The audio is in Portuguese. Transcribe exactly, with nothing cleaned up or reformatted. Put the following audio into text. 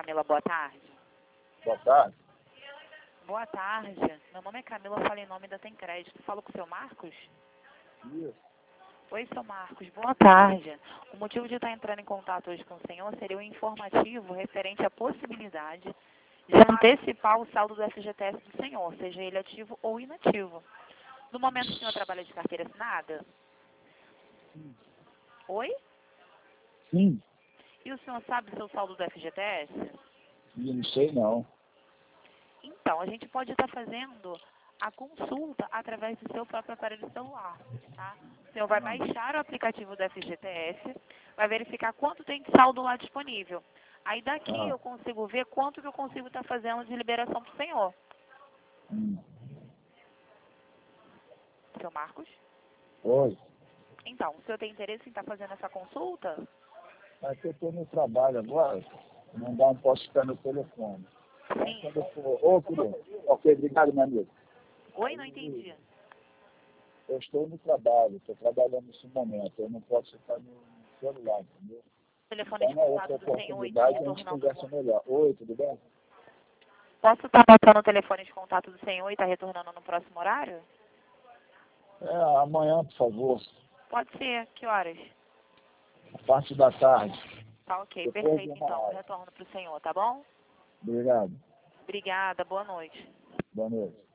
Camila, boa tarde. Boa tarde. Boa tarde. Meu nome é Camila, falo em nome da Tem Crédito. Falo com o seu Marcos? Isso. Oi, seu Marcos. Boa tarde. O motivo de estar entrando em contato hoje com o senhor seria um informativo referente à possibilidade de antecipar o saldo do F G T S do senhor, seja ele ativo ou inativo. No momento o senhor trabalha de carteira assinada? Sim. Oi? Sim. E o senhor sabe o seu saldo do F G T S? Eu não sei não. Então, a gente pode estar fazendo a consulta através do seu próprio aparelho celular, tá? O senhor vai baixar o aplicativo do F G T S, vai verificar quanto tem de saldo lá disponível. Aí daqui Ah. eu consigo ver quanto que eu consigo estar fazendo de liberação para o senhor. Hum. Seu Marcos? Oi. Então, o senhor tem interesse em estar fazendo essa consulta? Mas eu estou no trabalho agora. Não dá, não posso ficar no telefone. Sim. Quando eu for... Ô, filho. Ok, obrigado, meu amigo. Oi, não entendi. Eu estou no trabalho, estou trabalhando nesse momento. Eu não posso ficar no celular, entendeu? O telefone Então, de na outra contato do senhor e está oportunidade, a gente retornando. conversa melhor. Oi, tudo bem? Posso estar anotando o telefone de contato do senhor e estar retornando no próximo horário? É, amanhã, por favor. Pode ser. Que horas? A parte da tarde. Tá ok, Depois perfeito de uma então. hora. Retorno para o senhor, tá bom? Obrigado. Obrigada, boa noite. Boa noite.